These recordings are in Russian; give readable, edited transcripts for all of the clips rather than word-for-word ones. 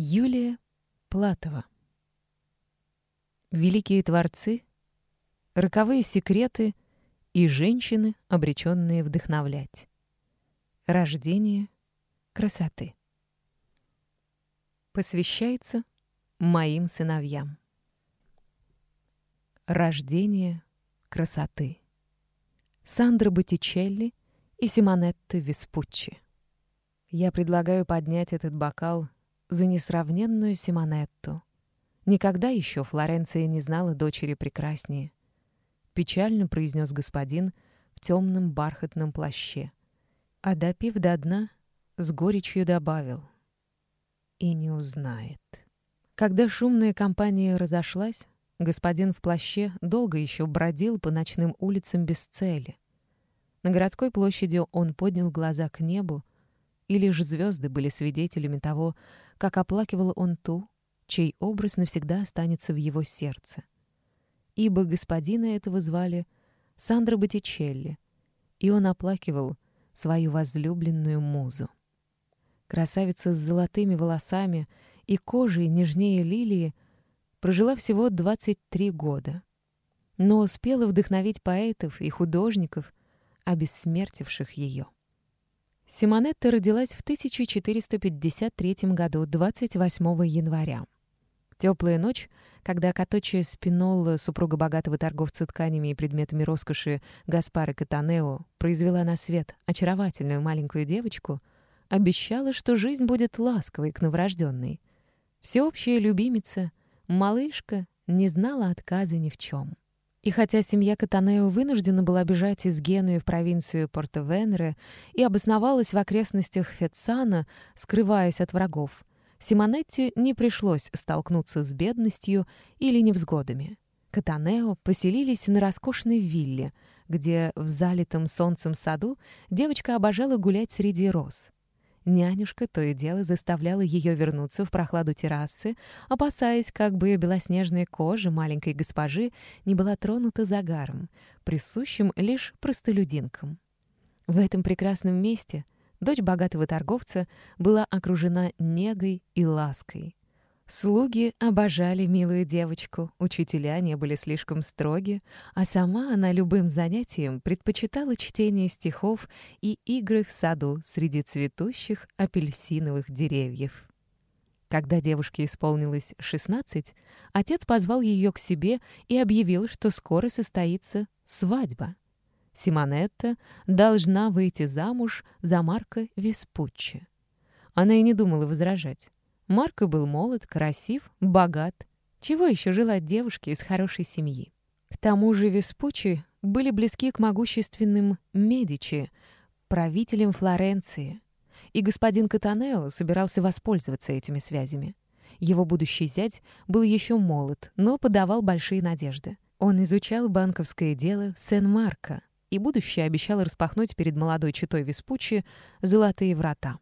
Юлия Платова. Великие творцы, роковые секреты и женщины, обреченные вдохновлять. Рождение красоты. Посвящается моим сыновьям. Рождение красоты. Сандро Боттичелли и Симонетта Веспуччи. Я предлагаю поднять этот бокал за несравненную Симонетту. Никогда еще Флоренция не знала дочери прекраснее. Печально произнес господин в темном бархатном плаще. А допив до дна, с горечью добавил: и не узнает. Когда шумная компания разошлась, господин в плаще долго еще бродил по ночным улицам без цели. На городской площади он поднял глаза к небу, и лишь звезды были свидетелями того, как оплакивал он ту, чей образ навсегда останется в его сердце. Ибо господина этого звали Сандро Боттичелли, и он оплакивал свою возлюбленную музу. Красавица с золотыми волосами и кожей нежнее лилии прожила всего 23 года, но успела вдохновить поэтов и художников, обессмертивших ее. Симонетта родилась в 1453 году, 28 января. Теплая ночь, когда Каточчио Спинолла, супруга богатого торговца тканями и предметами роскоши Гаспаро Катанео, произвела на свет очаровательную маленькую девочку, обещала, что жизнь будет ласковой к новорожденной. Всеобщая любимица, малышка, не знала отказа ни в чем. И хотя семья Катанео вынуждена была бежать из Генуи в провинцию Порто-Венере и обосновалась в окрестностях Феццано, скрываясь от врагов, Симонетте не пришлось столкнуться с бедностью или невзгодами. Катанео поселились на роскошной вилле, где в залитом солнцем саду девочка обожала гулять среди роз. Нянюшка то и дело заставляла ее вернуться в прохладу террасы, опасаясь, как бы белоснежная кожа маленькой госпожи не была тронута загаром, присущим лишь простолюдинкам. В этом прекрасном месте дочь богатого торговца была окружена негой и лаской. Слуги обожали милую девочку, учителя не были слишком строги, а сама она любым занятием предпочитала чтение стихов и игры в саду среди цветущих апельсиновых деревьев. Когда девушке исполнилось 16, отец позвал ее к себе и объявил, что скоро состоится свадьба. Симонетта должна выйти замуж за Марко Веспуччи. Она и не думала возражать. Марко был молод, красив, богат. Чего еще желать девушке из хорошей семьи? К тому же Веспуччи были близки к могущественным Медичи, правителям Флоренции. И господин Катанео собирался воспользоваться этими связями. Его будущий зять был еще молод, но подавал большие надежды. Он изучал банковское дело в Сен-Марко, и будущее обещало распахнуть перед молодой четой Веспуччи золотые врата.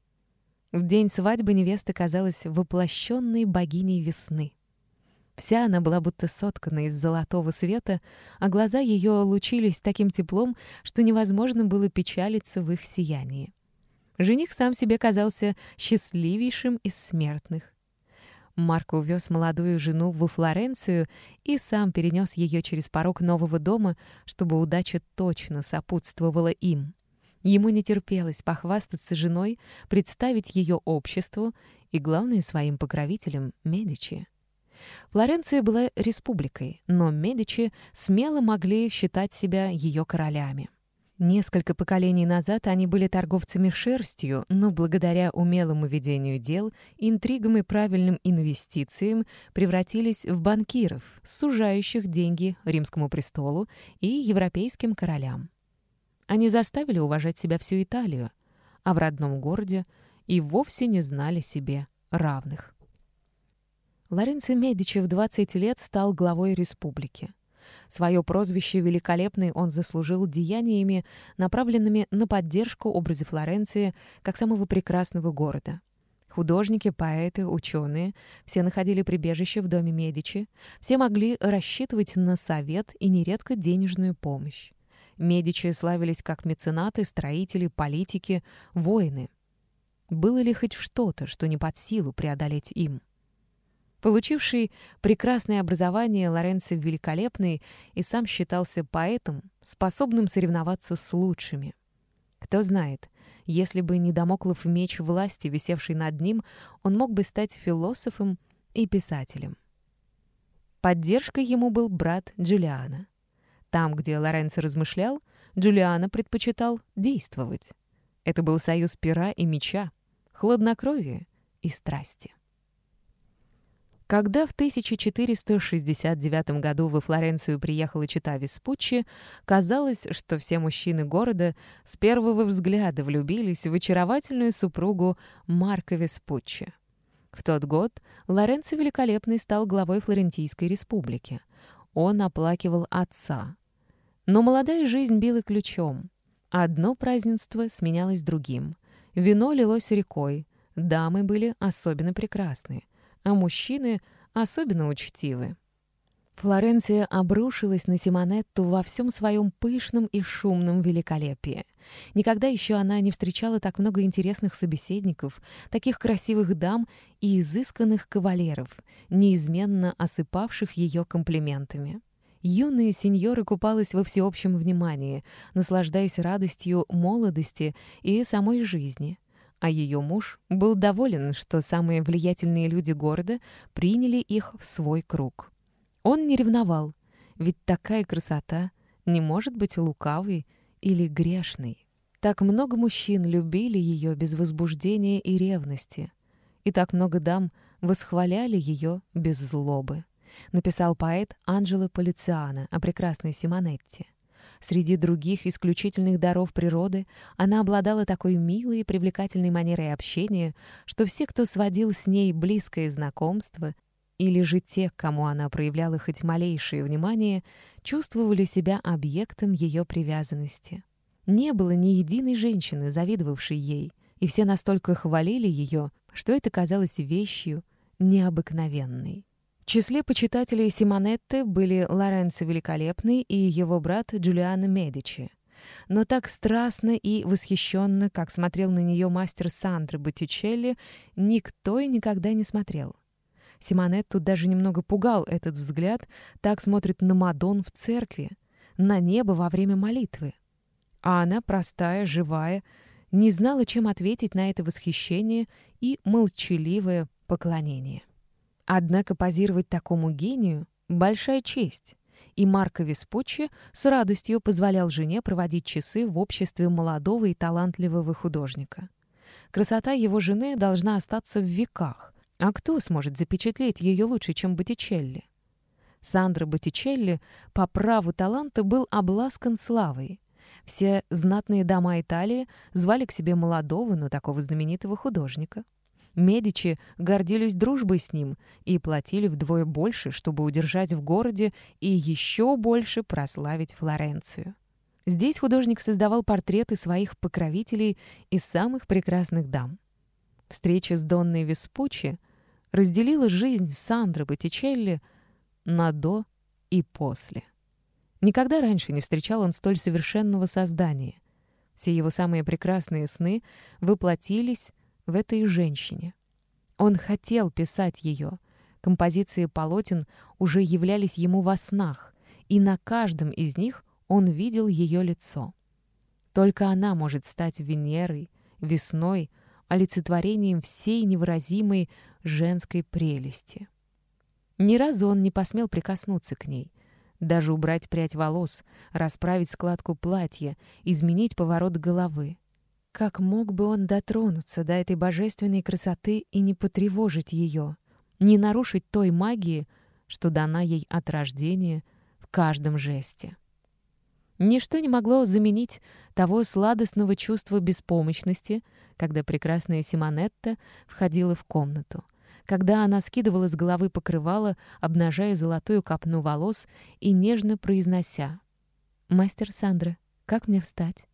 В день свадьбы невеста казалась воплощенной богиней весны. Вся она была будто соткана из золотого света, а глаза ее лучились таким теплом, что невозможно было печалиться в их сиянии. Жених сам себе казался счастливейшим из смертных. Марко увез молодую жену во Флоренцию и сам перенес ее через порог нового дома, чтобы удача точно сопутствовала им. Ему не терпелось похвастаться женой, представить ее обществу и, главное, своим покровителям Медичи. Флоренция была республикой, но Медичи смело могли считать себя ее королями. Несколько поколений назад они были торговцами шерстью, но благодаря умелому ведению дел, интригам и правильным инвестициям превратились в банкиров, сужающих деньги римскому престолу и европейским королям. Они заставили уважать себя всю Италию, а в родном городе и вовсе не знали себе равных. Лоренцо Медичи в 20 лет стал главой республики. Свое прозвище «Великолепный» он заслужил деяниями, направленными на поддержку образа Флоренции как самого прекрасного города. Художники, поэты, ученые — все находили прибежище в доме Медичи, все могли рассчитывать на совет и нередко денежную помощь. Медичи славились как меценаты, строители, политики, воины. было ли хоть что-то, что не под силу преодолеть им. Получивший прекрасное образование, Лоренцо Великолепный и сам считался поэтом, способным соревноваться с лучшими. Кто знает, если бы не дамоклов меч власти, висевший над ним, он мог бы стать философом и писателем. Поддержкой ему был брат Джулиано. Там, где Лоренцо размышлял, Джулиано предпочитал действовать. Это был союз пера и меча, хладнокровия и страсти. Когда в 1469 году во Флоренцию приехала чета Веспуччи, казалось, что все мужчины города с первого взгляда влюбились в очаровательную супругу Марко Веспуччи. В тот год Лоренцо Великолепный стал главой Флорентийской республики. Он оплакивал отца. Но молодая жизнь била ключом. Одно празднество сменялось другим. Вино лилось рекой, дамы были особенно прекрасны, а мужчины особенно учтивы. Флоренция обрушилась на Симонетту во всем своем пышном и шумном великолепии. Никогда еще она не встречала так много интересных собеседников, таких красивых дам и изысканных кавалеров, неизменно осыпавших ее комплиментами. Юная сеньора купалась во всеобщем внимании, наслаждаясь радостью молодости и самой жизни. А ее муж был доволен, что самые влиятельные люди города приняли их в свой круг. Он не ревновал, ведь такая красота не может быть лукавой или грешной. Так много мужчин любили ее без возбуждения и ревности, и так много дам восхваляли ее без злобы, написал поэт Анджело Полициано о прекрасной Симонетте. Среди других исключительных даров природы она обладала такой милой и привлекательной манерой общения, что все, кто сводил с ней близкое знакомство, или же те, к кому она проявляла хоть малейшее внимание, чувствовали себя объектом ее привязанности. Не было ни единой женщины, завидовавшей ей, и все настолько хвалили ее, что это казалось вещью необыкновенной. В числе почитателей Симонетты были Лоренцо Великолепный и его брат Джулиано Медичи. Но так страстно и восхищенно, как смотрел на нее мастер Сандро Боттичелли, никто и никогда не смотрел. Симонетту даже немного пугал этот взгляд, так смотрит на Мадон в церкви, на небо во время молитвы. А она, простая, живая, не знала, чем ответить на это восхищение и молчаливое поклонение. Однако позировать такому гению — большая честь, и Марко Веспуччи с радостью позволял жене проводить часы в обществе молодого и талантливого художника. Красота его жены должна остаться в веках, а кто сможет запечатлеть ее лучше, чем Боттичелли? Сандро Боттичелли по праву таланта был обласкан славой. Все знатные дома Италии звали к себе молодого, но такого знаменитого художника. Медичи гордились дружбой с ним и платили вдвое больше, чтобы удержать в городе и еще больше прославить Флоренцию. Здесь художник создавал портреты своих покровителей и самых прекрасных дам. Встреча с Донной Веспуччи разделила жизнь Сандро Боттичелли на «до» и «после». Никогда раньше не встречал он столь совершенного создания. Все его самые прекрасные сны воплотились в этой женщине. Он хотел писать ее. Композиции полотен уже являлись ему во снах, и на каждом из них он видел ее лицо. Только она может стать Венерой, весной, олицетворением всей невыразимой женской прелести. Ни разу он не посмел прикоснуться к ней, даже убрать прядь волос, расправить складку платья, изменить поворот головы. Как мог бы он дотронуться до этой божественной красоты и не потревожить ее, не нарушить той магии, что дана ей от рождения в каждом жесте? Ничто не могло заменить того сладостного чувства беспомощности, когда прекрасная Симонетта входила в комнату, когда она скидывала с головы покрывало, обнажая золотую копну волос и нежно произнося: «Мастер Сандро, как мне встать?»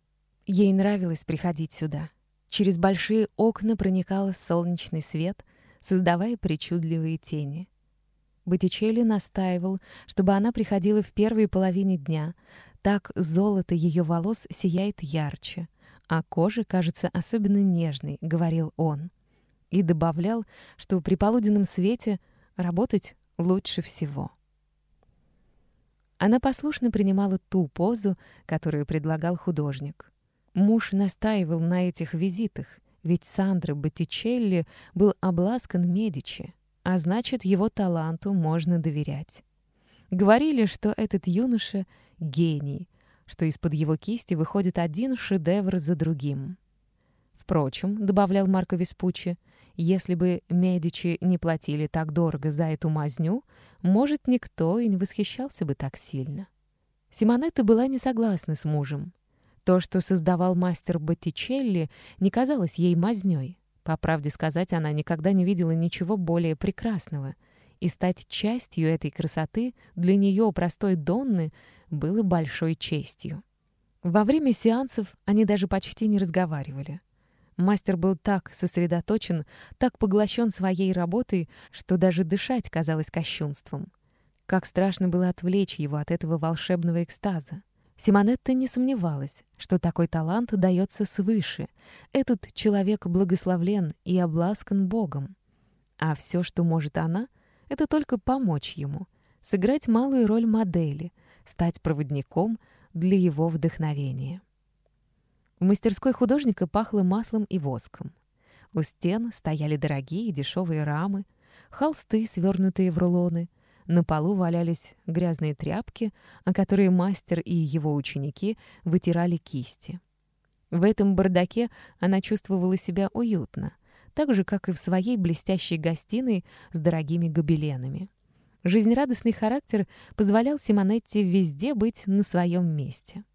Ей нравилось приходить сюда. Через большие окна проникал солнечный свет, создавая причудливые тени. Боттичелли настаивал, чтобы она приходила в первой половине дня. Так золото ее волос сияет ярче, а кожа кажется особенно нежной», — говорил он. И добавлял, что при полуденном свете работать лучше всего. Она послушно принимала ту позу, которую предлагал художник. Муж настаивал на этих визитах, ведь Сандро Боттичелли был обласкан Медичи, а значит, его таланту можно доверять. Говорили, что этот юноша — гений, что из-под его кисти выходит один шедевр за другим. Впрочем, добавлял Марко Веспуччи, если бы Медичи не платили так дорого за эту мазню, может, никто и не восхищался бы так сильно. Симонетта была не согласна с мужем. То, что создавал мастер Боттичелли, не казалось ей мазнёй. По правде сказать, она никогда не видела ничего более прекрасного, и стать частью этой красоты для нее, простой Донны, было большой честью. Во время сеансов они даже почти не разговаривали. Мастер был так сосредоточен, так поглощен своей работой, что даже дышать казалось кощунством. Как страшно было отвлечь его от этого волшебного экстаза. Симонетта не сомневалась, что такой талант дается свыше. Этот человек благословлен и обласкан Богом. А все, что может она, это только помочь ему, сыграть малую роль модели, стать проводником для его вдохновения. В мастерской художника пахло маслом и воском. У стен стояли дорогие и дешевые рамы, холсты, свернутые в рулоны. На полу валялись грязные тряпки, о которые мастер и его ученики вытирали кисти. В этом бардаке она чувствовала себя уютно, так же, как и в своей блестящей гостиной с дорогими гобеленами. Жизнерадостный характер позволял Симонетте везде быть на своем месте.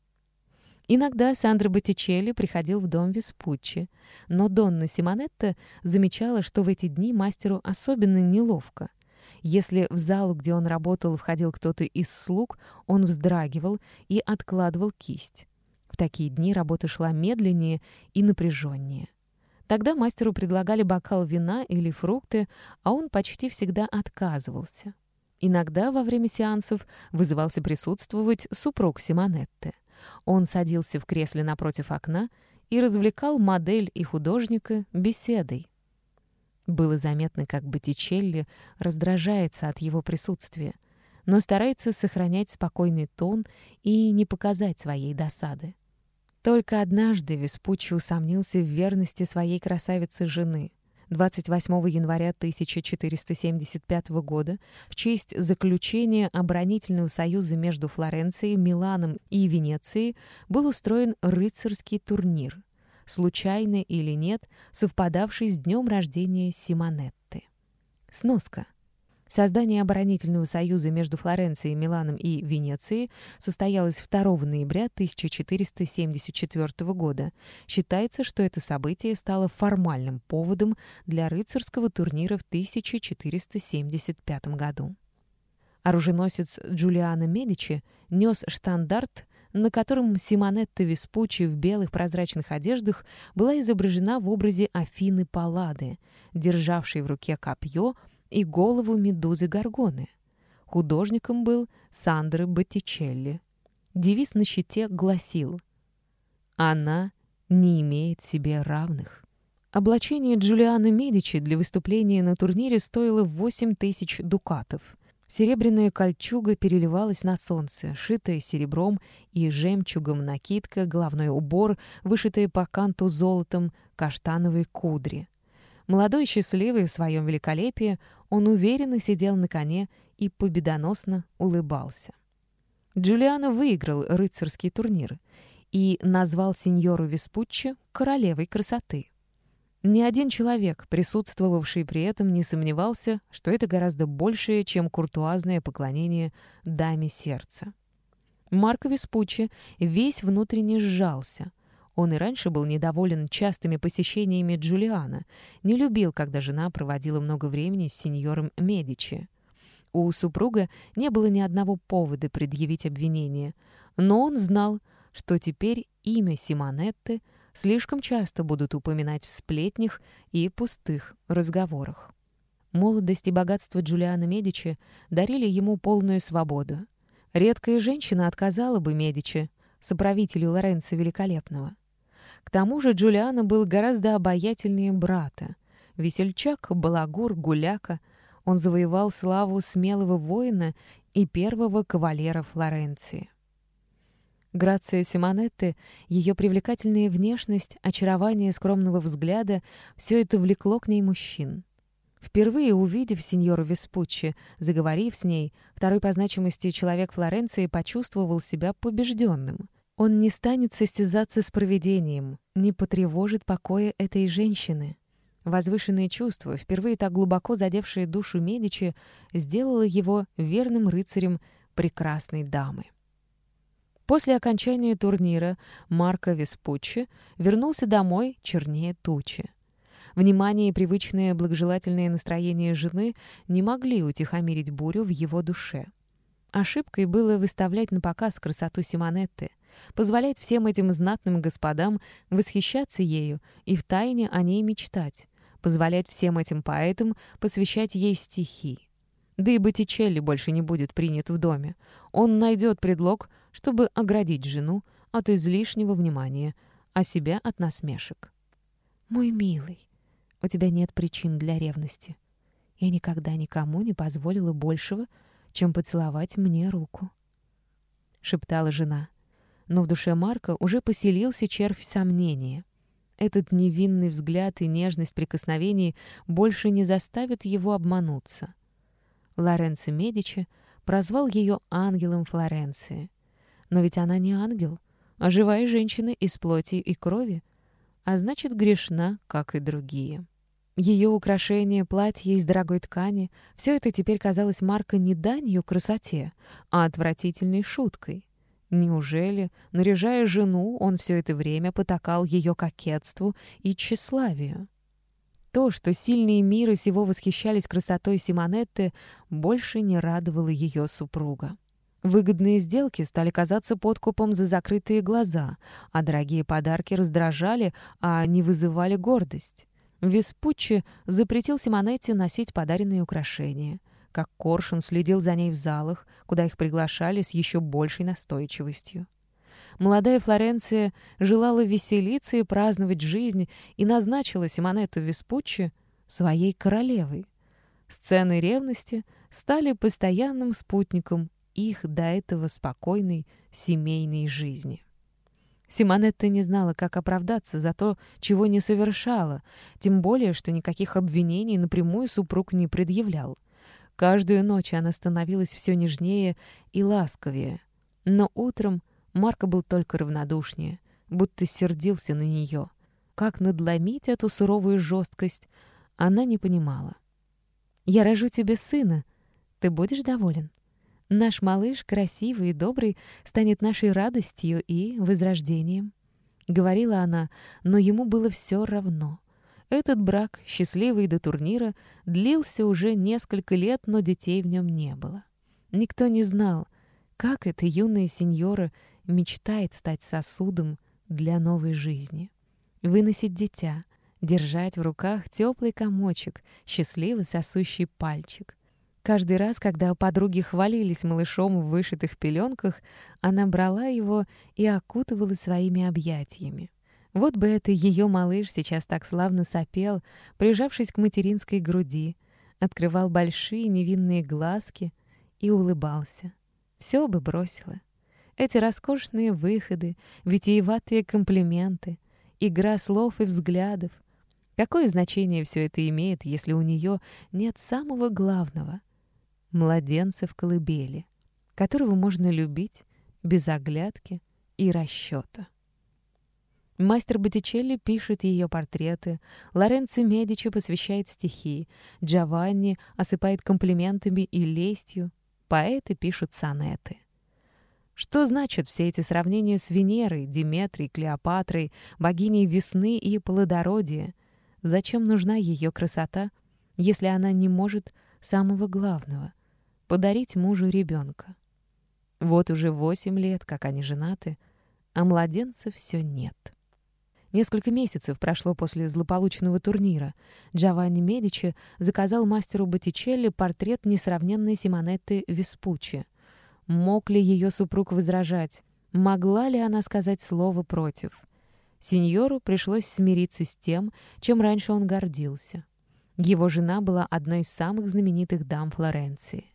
Иногда Сандро Боттичелли приходил в дом Веспуччи, но Донна Симонетта замечала, что в эти дни мастеру особенно неловко. Если в залу, где он работал, входил кто-то из слуг, он вздрагивал и откладывал кисть. В такие дни работа шла медленнее и напряженнее. Тогда мастеру предлагали бокал вина или фрукты, а он почти всегда отказывался. Иногда во время сеансов вызывался присутствовать супруг Симонетты. Он садился в кресле напротив окна и развлекал модель и художника беседой. Было заметно, как Боттичелли раздражается от его присутствия, но старается сохранять спокойный тон и не показать своей досады. Только однажды Веспуччи усомнился в верности своей красавицы-жены. 28 января 1475 года в честь заключения оборонительного союза между Флоренцией, Миланом и Венецией был устроен рыцарский турнир, случайно или нет, совпадавший с днем рождения Симонетты. Сноска. Создание оборонительного союза между Флоренцией, Миланом и Венецией состоялось 2 ноября 1474 года. Считается, что это событие стало формальным поводом для рыцарского турнира в 1475 году. Оруженосец Джулиано Медичи нес штандарт, на котором Симонетта Веспуччи в белых прозрачных одеждах была изображена в образе Афины Паллады, державшей в руке копье и голову медузы Горгоны. Художником был Сандро Боттичелли. Девиз на щите гласил: «Она не имеет себе равных». Облачение Джулиано Медичи для выступления на турнире стоило 8000 дукатов. Серебряная кольчуга переливалась на солнце, шитая серебром и жемчугом накидка, головной убор, вышитые по канту золотом, каштановые кудри. Молодой и счастливый в своем великолепии, он уверенно сидел на коне и победоносно улыбался. Джулиано выиграл рыцарский турнир и назвал сеньору Веспуччи королевой красоты. Ни один человек, присутствовавший при этом, не сомневался, что это гораздо большее, чем куртуазное поклонение даме сердца. Марко Веспуччи весь внутренне сжался. Он и раньше был недоволен частыми посещениями Джулиано, не любил, когда жена проводила много времени с сеньором Медичи. У супруга не было ни одного повода предъявить обвинение, но он знал, что теперь имя Симонетты слишком часто будут упоминать в сплетнях и пустых разговорах. Молодость и богатство Джулиано Медичи дарили ему полную свободу. Редкая женщина отказала бы Медичи, соправителю Лоренцо Великолепного. К тому же Джулиано был гораздо обаятельнее брата. Весельчак, балагур, гуляка. Он завоевал славу смелого воина и первого кавалера Флоренции. Грация Симонетты, ее привлекательная внешность, очарование скромного взгляда — все это влекло к ней мужчин. Впервые увидев сеньору Веспуччи, заговорив с ней, второй по значимости человек Флоренции почувствовал себя побежденным. Он не станет состязаться с провидением, не потревожит покоя этой женщины. Возвышенные чувства, впервые так глубоко задевшие душу Медичи, сделало его верным рыцарем прекрасной дамы. После окончания турнира Марко Веспуччи вернулся домой чернее тучи. Внимание и привычное благожелательное настроение жены не могли утихомирить бурю в его душе. Ошибкой было выставлять на показ красоту Симонетты, позволять всем этим знатным господам восхищаться ею и втайне о ней мечтать, позволять всем этим поэтам посвящать ей стихи. Да и Боттичелли больше не будет принят в доме. Он найдет предлог, чтобы оградить жену от излишнего внимания, а себя от насмешек. «Мой милый, у тебя нет причин для ревности. Я никогда никому не позволила большего, чем поцеловать мне руку», — шептала жена. Но в душе Марка уже поселился червь сомнения. Этот невинный взгляд и нежность прикосновений больше не заставят его обмануться. Лоренцо Медичи прозвал ее ангелом Флоренции. Но ведь она не ангел, а живая женщина из плоти и крови, а значит, грешна, как и другие. Ее украшения, платье из дорогой ткани — все это теперь казалось Марко не данью красоте, а отвратительной шуткой. Неужели, наряжая жену, он все это время потакал ее кокетству и тщеславию? То, что сильные мира сего восхищались красотой Симонетты, больше не радовало ее супруга. Выгодные сделки стали казаться подкупом за закрытые глаза, а дорогие подарки раздражали, а не вызывали гордость. Веспуччи запретил Симонетте носить подаренные украшения. Как коршун следил за ней в залах, куда их приглашали с еще большей настойчивостью. Молодая Флоренция желала веселиться и праздновать жизнь и назначила Симонетту Веспуччи своей королевой. Сцены ревности стали постоянным спутником их до этого спокойной семейной жизни. Симонетта не знала, как оправдаться за то, чего не совершала, тем более, что никаких обвинений напрямую супруг не предъявлял. Каждую ночь она становилась все нежнее и ласковее, но утром Марко был только равнодушнее, будто сердился на нее. Как надломить эту суровую жесткость, она не понимала. «Я рожу тебе сына. Ты будешь доволен? Наш малыш, красивый и добрый, станет нашей радостью и возрождением», — говорила она, но ему было все равно. Этот брак, счастливый до турнира, длился уже несколько лет, но детей в нем не было. Никто не знал, как эта юная сеньора мечтает стать сосудом для новой жизни. Выносить дитя, держать в руках теплый комочек, счастливо сосущий пальчик. Каждый раз, когда подруги хвалились малышом в вышитых пеленках, она брала его и окутывала своими объятиями. Вот бы это ее малыш сейчас так славно сопел, прижавшись к материнской груди, открывал большие невинные глазки и улыбался. Все бы бросила. Эти роскошные выходы, витиеватые комплименты, игра слов и взглядов. Какое значение все это имеет, если у нее нет самого главного — младенца в колыбели, которого можно любить без оглядки и расчета? Мастер Боттичелли пишет ее портреты, Лоренцо Медичи посвящает стихи, Джованни осыпает комплиментами и лестью, поэты пишут сонеты. Что значат все эти сравнения с Венерой, Диметрой, Клеопатрой, богиней весны и плодородия? Зачем нужна ее красота, если она не может самого главного — подарить мужу ребенка? Вот уже 8 лет, как они женаты, а младенца все нет. Несколько месяцев прошло после злополучного турнира. Джованни Медичи заказал мастеру Боттичелли портрет несравненной Симонетты Веспуччи. Мог ли ее супруг возражать? Могла ли она сказать слово против? Сеньору пришлось смириться с тем, чем раньше он гордился. Его жена была одной из самых знаменитых дам Флоренции.